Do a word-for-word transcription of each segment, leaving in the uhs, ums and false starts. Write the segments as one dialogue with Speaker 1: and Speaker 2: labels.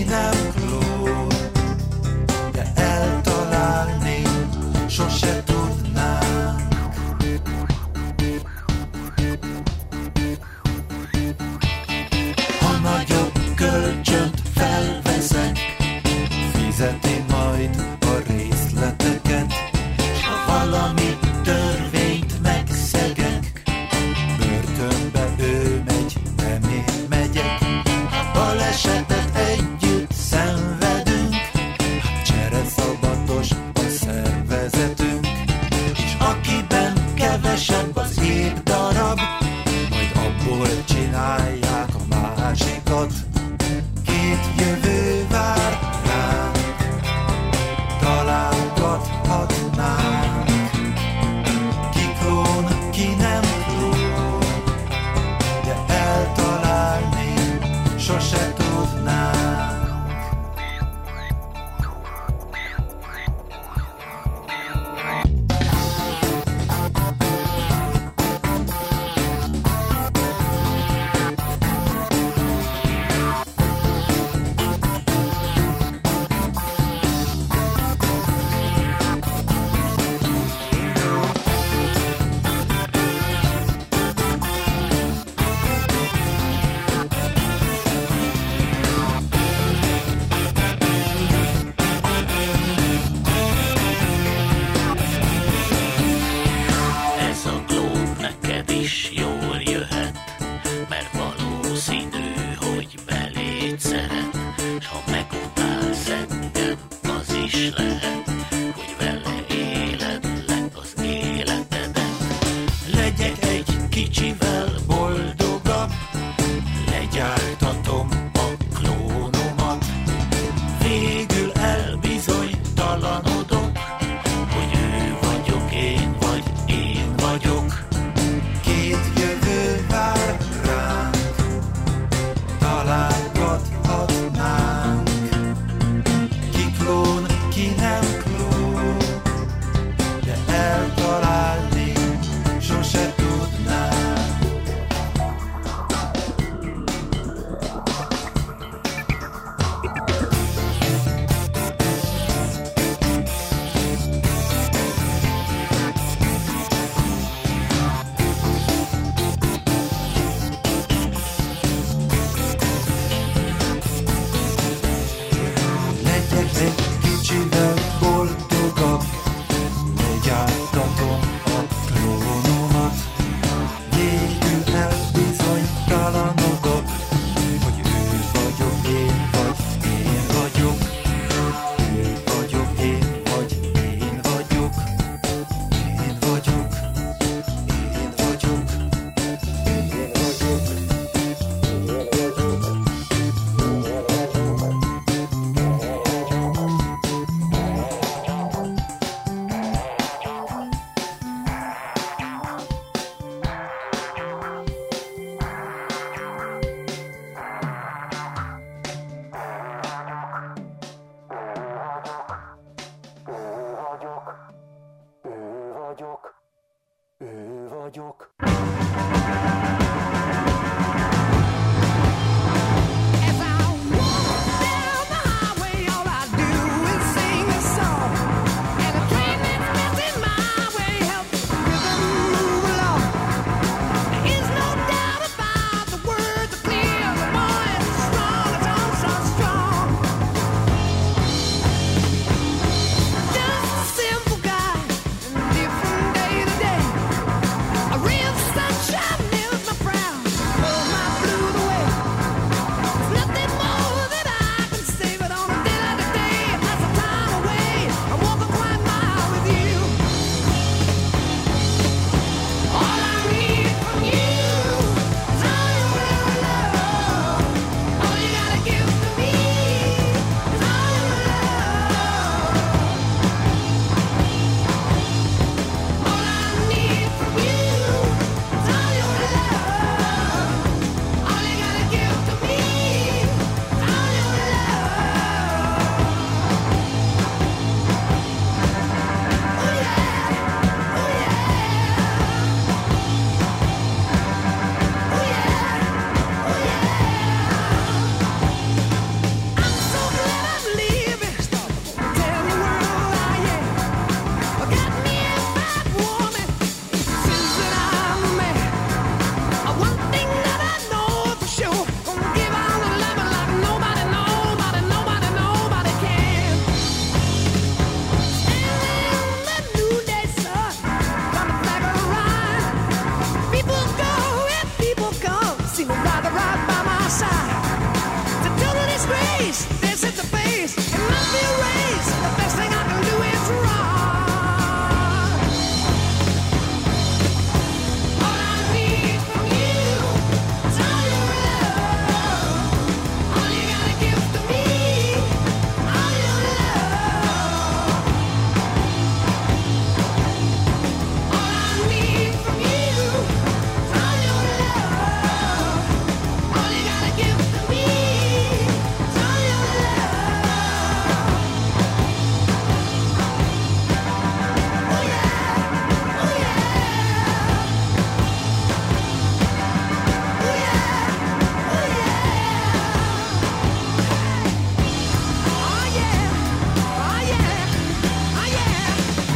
Speaker 1: nem klón, de eltalálni sose tudnánk. Ha nagyobb kölcsönt felveszek, fizeti majd a részleteket, s ha valami törvényt megszegek, börtönbe ő megy, nem én megyek. Ha balesetet együtt szenvedünk, hát csereszabbatos a szervezetünk, és akiben kevesebb az épp darab, majd abból csinálják a másikat. Két jövő vár ránk, találgathatnánk. Ki klón, ki nem klón, de eltalálni sose tudnánk.
Speaker 2: Ez a klón neked is jól jöhet, mert valószínű, hogy beléd szeret, s ha megutálsz engem, az is lehet, hogy vele éled le az életedet. Legyek egy kicsivel boldogabb, legyártatom a klónomat, végül elbizonytalanodok, hogy ő vagyok én, vagy én vagyok.
Speaker 1: Két jövő vár ránk, találgathatnánk. Ki klón, ki nem
Speaker 3: face, they set the pace. It must be a race. The best thing I can do is run. All I need from you is all your love. All you gotta give to me, all your love. All I need from you is all your love. All you gotta give to me is all your love. Oh yeah, oh yeah, oh yeah, oh yeah, oh yeah, oh yeah, oh yeah.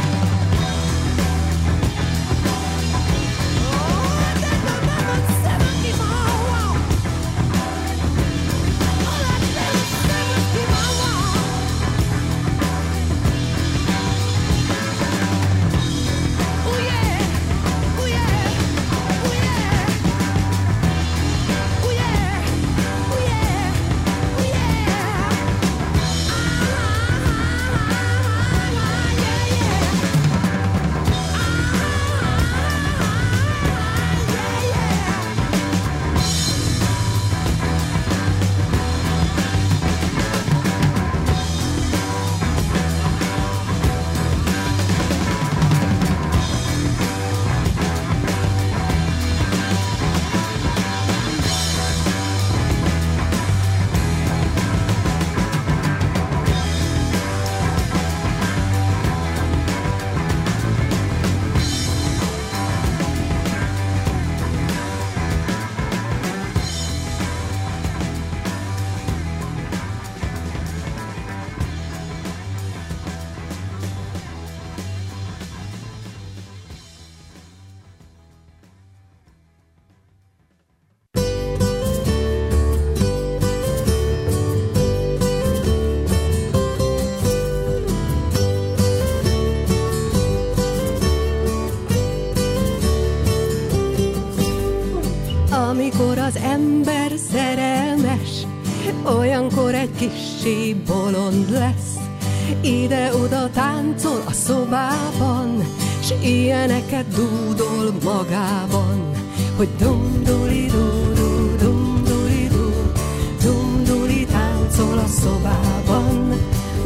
Speaker 4: Amikor az ember szerelmes, olyankor egy kissé bolond lesz. Ide-oda táncol a szobában, s ilyeneket dúdol magában, hogy dum-duli-du-du, dum-duli-du, dum-duli táncol a szobában,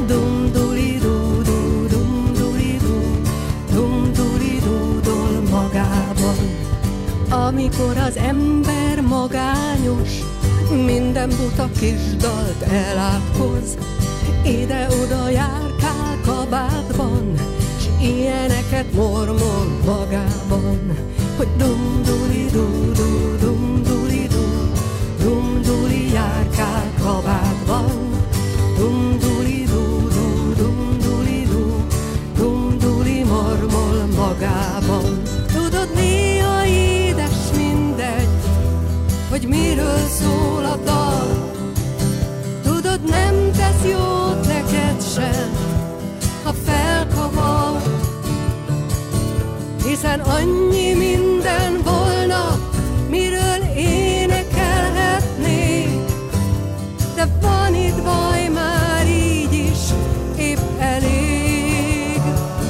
Speaker 4: dum-duli-du-du, dum-duli-du, dum-duli dúdol magában. Amikor az ember magányos, minden buta kis dalt elátkoz, ide-oda járkál kabátban, s ilyeneket mormol magában, hogy dum-duli-du-du, dum-duli-du, dum-duli járkál kabátban, dum-duli-du-du, dum-duli-du, dum-duli mormol magában. Tudod, néha édes mindegy, hogy miről szól a dal. Tudod, nem tesz jót neked sem, ha felkavar, hiszen annyi minden volna, miről énekelhetnék. De van itt baj már így is, épp elég.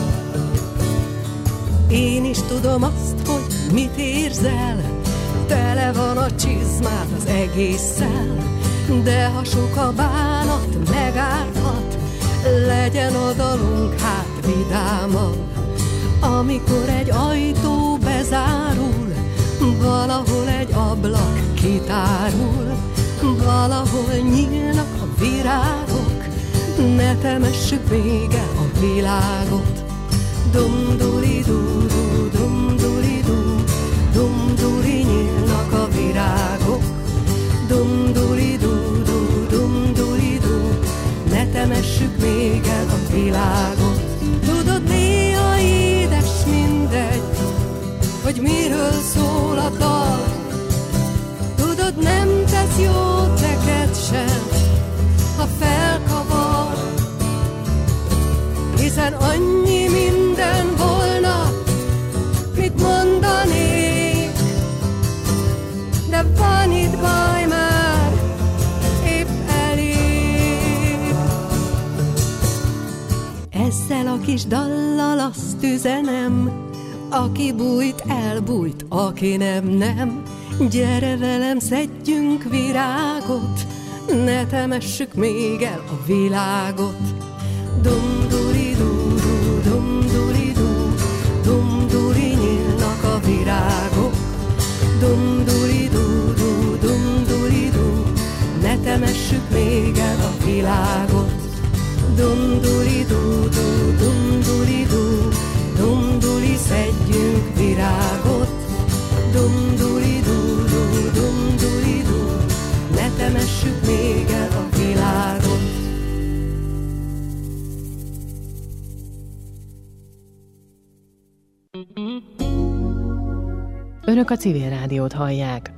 Speaker 4: Én is tudom azt, hogy mit érzel, tele van a csizmád az egésszel, de ha sok a bánat megárthat, legyen a dalunk hát vidámabb. Amikor egy ajtó bezárul, valahol egy ablak kitárul, valahol nyílnak a virágok, ne temessük még el a világot. Dum-duli-du-du, dum-duli-du, dum-duli nyílnak a virágok, dum-duli-du-du, dum-duli-du, ne temessük még el a világot. Tudod, néha édes mindegy, hogy miről szól a dal. Tudod, nem tesz jót neked sem, ha felkavar, hiszen annyi minden volna, mit mondanék. De van itt baj már, épp elég. Ezzel a kis dallal azt üzenem, aki bújt, elbújt, aki nem, nem. Gyere velem, szedjünk virágot, ne temessük még el a világot. Dum-duri-du-du, dum-duri-du, dum-duri, nyílnak a virágok. Dum-duri-du-du, dum-duri-du, ne temessük még el a világot. Dum-duri-du-du, dum-duri-du, dum-duri, szedjünk virágot. Dum-duri-du-du, dum-duri-du, ne temessük még el a világot.
Speaker 5: Önök a Civil Rádiót hallják.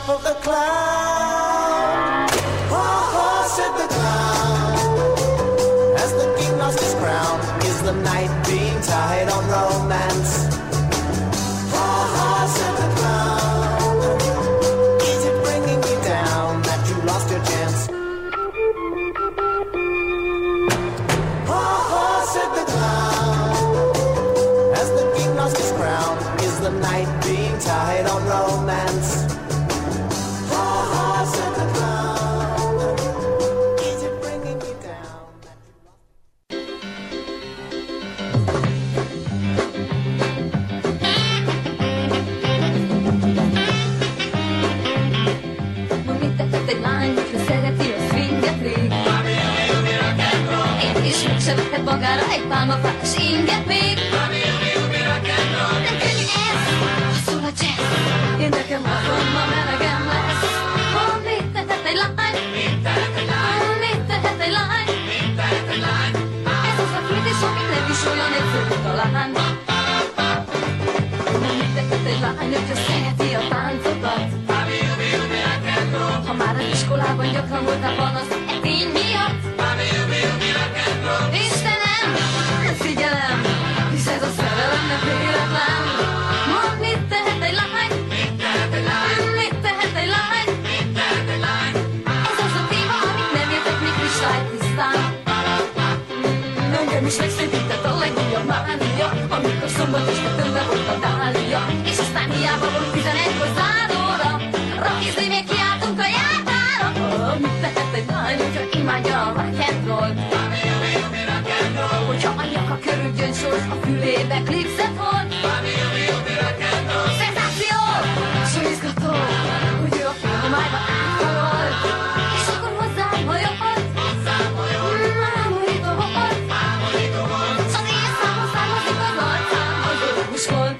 Speaker 1: of the clown. Ha ha, said the clown, as the king lost his crown. Is the knight being tied on romance? Ha ha, said the clown, is it bringing you down that you lost your chance? Ha ha, said the clown, as the king lost his crown. Is the knight being tied on romance? Ha ha, said the clown, is it bringing you down that you
Speaker 3: Ma mit tetett egy lány, hogyha szereti a swinget rég? Én is megsevetett magára egy pálmafás inget még. Nem könnyű ez, ha szól a jazz. Én nekem otthon ma melegem lesz. Ha mit tetett egy lány? Ha mit tetett egy lány? Ez az a két és akik nem is olyan egyszerű talán. Ma mit tetett egy lány, hogyha szereti a táncokat? Ha már az iskolában gyakran voltál panasz egy tény miatt. Istenem, nem figyelem, hisz ez a szerelem nem véletlen. Ma mit tehet egy lány? Mit tehet egy lány? Ez az a téma, amit nem értek még kristálytisztán. Mm, Engem is megszépített a legújabb mánia, amikor szombat este tömve volt a dália. És aztán hiába volt tizenegykor záróra, rakizni még kiáltunk a jártára. Oh, mit tehet egy lány, hogyha imádja a rock and roll? Hogyha a nyaka körül gyöngysors, a fülébe klipszet hord. Szenzáció! So izgató, hogy ő a filmájba átkarol. És akkor hozzám hajolt. Ámorító volt. S az én számon származik az arcám, hogy ő muskol.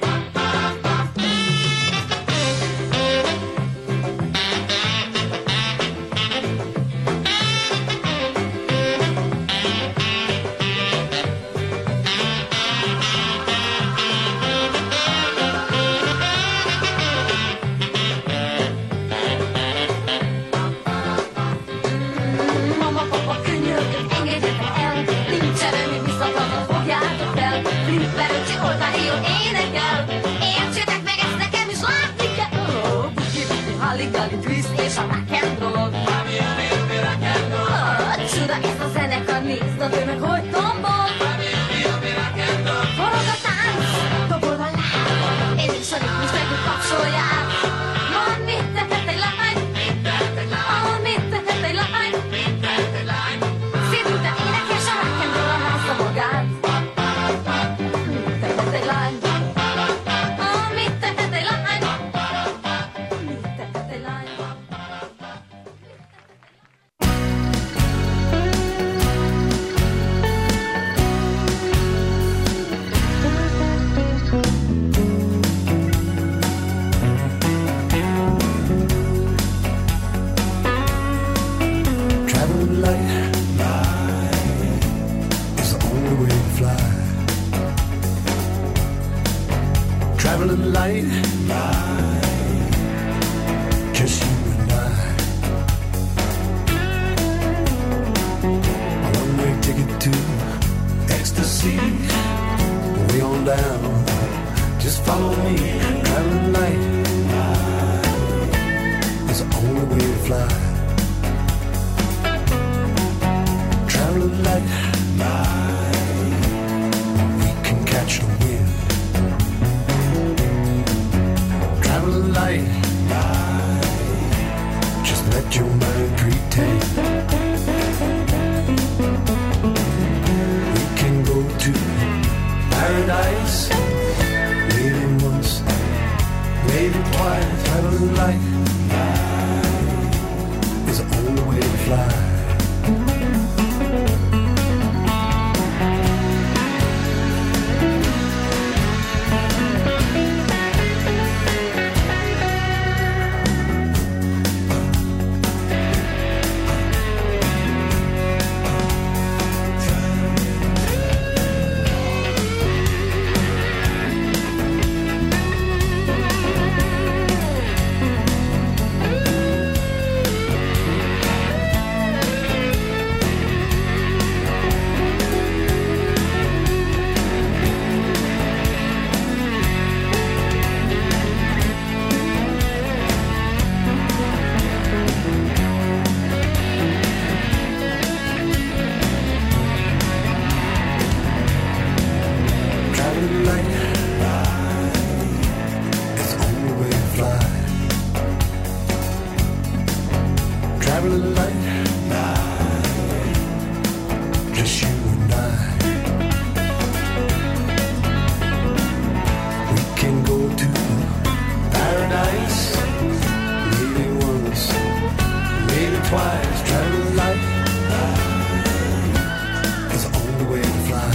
Speaker 3: Mama, papa, könyörgök, engedjetek el. Nincsen semmi visszatartat, fogjátok fel. Flipper öcsi oltáhéjon énekel. Értsétek meg, ezt nekem is látni kell. Oh, buki, buki, halli-galli, twist és a rock and roll. Oh, csuda ez a zenekar, nézd a tömeg, hogy tombol. Forog a tánc, dobol a láb. Én is a ritmus megint kapcsolják. Ma mit tehet egy lány? Ah, mit tehet egy lány? Szédülten énekes a rock and roll, házza magát. Mit tehet egy lány? Ah, mit tehet egy lány? Mit tehet egy lány?
Speaker 1: Traveling light, light is the only way to fly. Traveling light, light, just you and I. A one-way ticket to ecstasy, way on down. Just follow me. Traveling light, light is the only way to fly. Traveling light, light, we can catch the wind. Traveling light, light, just let your mind pretend. We can go to paradise, waiting once, waiting twice. Traveling light, light is the only way to fly.
Speaker 6: traveling light, just you and I. We can go to paradise, maybe once, maybe twice. Traveling light is the only way to fly.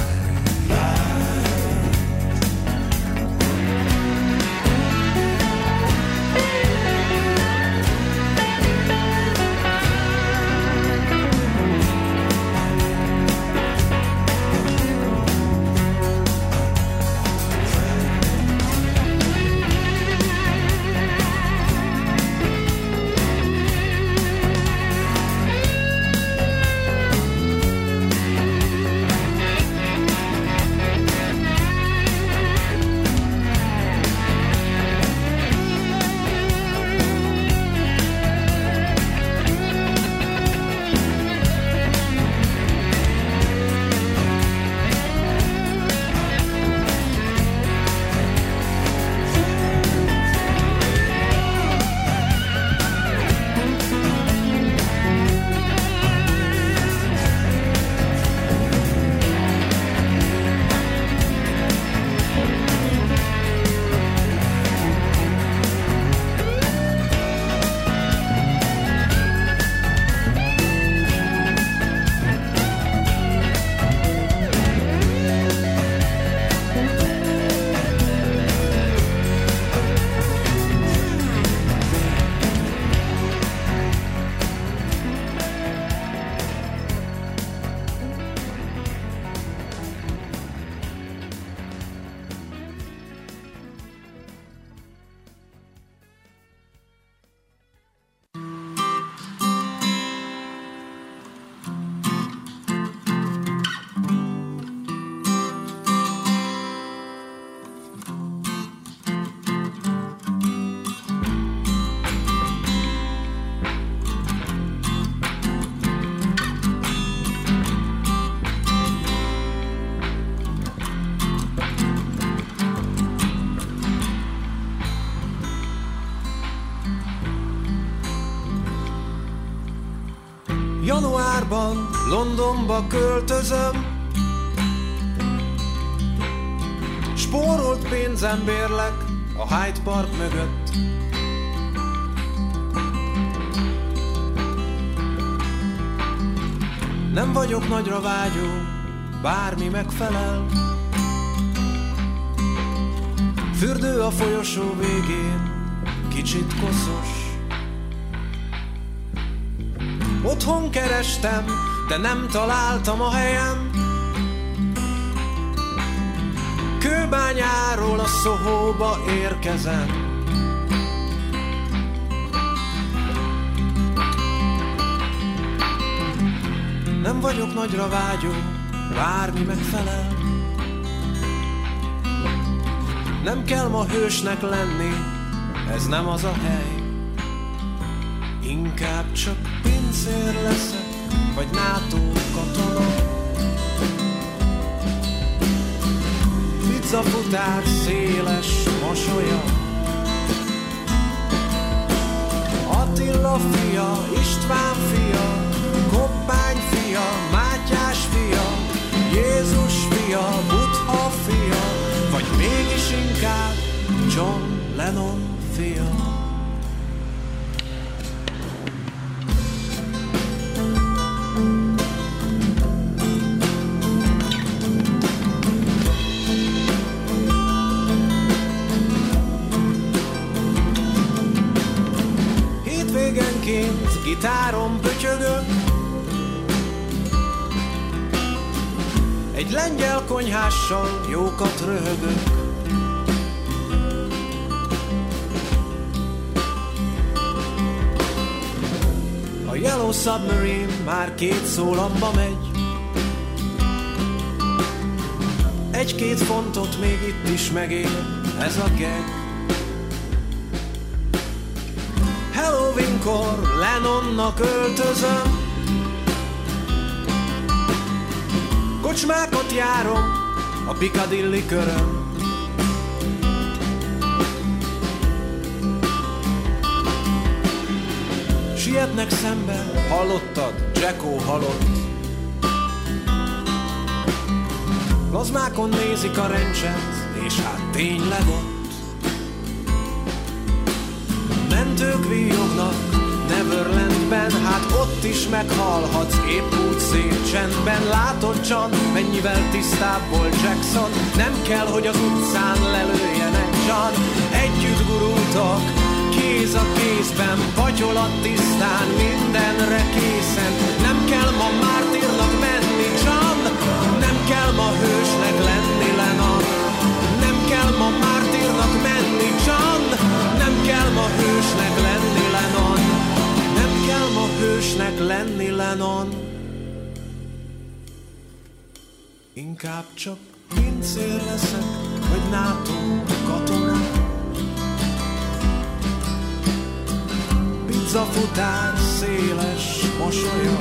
Speaker 7: Januárban Londonba költözöm, spórolt pénzem bérlek a Hyde Park mögött. Nem vagyok nagyra vágyó, bármi megfelel. Fürdő a folyosó végén, kicsit koszos. Otthon kerestem, de nem találtam a helyem. Kőbányáról a Sohóba érkezem. Nem vagyok nagyra vágyó, bármi megfelel. Nem kell ma hősnek lenni, ez nem az a hely. Inkább csak pincér leszek, vagy NATO katona. Pizzafutár széles mosolya. Attila fia, István fia, Koppány fia, Mátyás fia, Jézus fia, Buddha fia, vagy mégis inkább John Lennon fia. Hétvégenként gitáron pötyögök, egy lengyel konyhással jókat röhögök. A Yellow Submarine már két szólamba megy. Egy-két fontot még itt is megér ez a gag. Halloweenkor Lennonnak öltözöm, kocsmákat járom a Piccadilly körön. sietnek szembe, hallottad? Jacko halott. Plazmákon nézik a rencset, és hát tényleg ott. Mentők víjognak Neverlandben, hát ott is meghalhatsz, épp úgy szép csendben. Látod, John, mennyivel tisztább volt Jackson, nem kell, hogy az utcán lelőjenek, John. Együtt gurultak, kéz a kézben, patyolat tisztán, mindenre készen. Nem kell ma mártírnak menni, John, nem kell ma hősnek lenni, Lennon. Nem kell ma mártírnak menni, John, nem kell ma hősnek lenni, Lennon. Nem kell ma hősnek lenni, Lennon. Inkább csak pincér leszek, vagy NATO katona. Pizzafutár széles mosolya.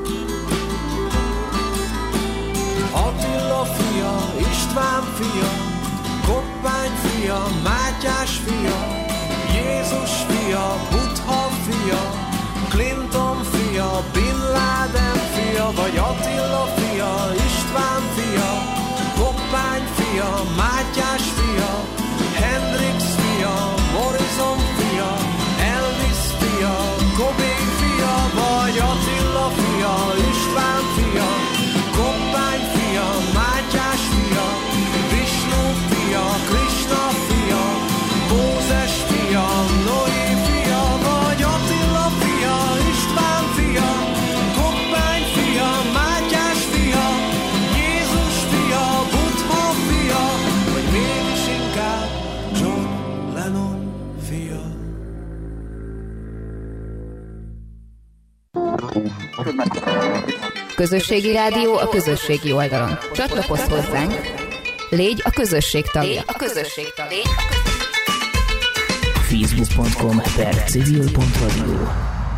Speaker 7: Attila fia, István fia, Koppány fia, Mátyás fia, Jézus fia, Buddha fia, Clinton fia, Bin Laden fia, vagy Attila fia, István fia, Koppány fia, Mátyás fia, Hendrix fia, Morrison fia, Elvis fia, Cobain fia, vagy Attila fia, István fia, Koppány fia, Mátyás fia, Vishnu fia, Krishna fia, Mózes fia, Noé fia, vagy Attila fia, István fia, Koppány fia, Mátyás fia, Jézus fia, Buddha fia, vagy mégis inkább John Lennon fia.
Speaker 8: Közösségi rádió a közösségi oldalon. Csatlakozz hozzánk, légy a közösség tagja. A közösség tagja.
Speaker 9: facebook pont com per civil pont radio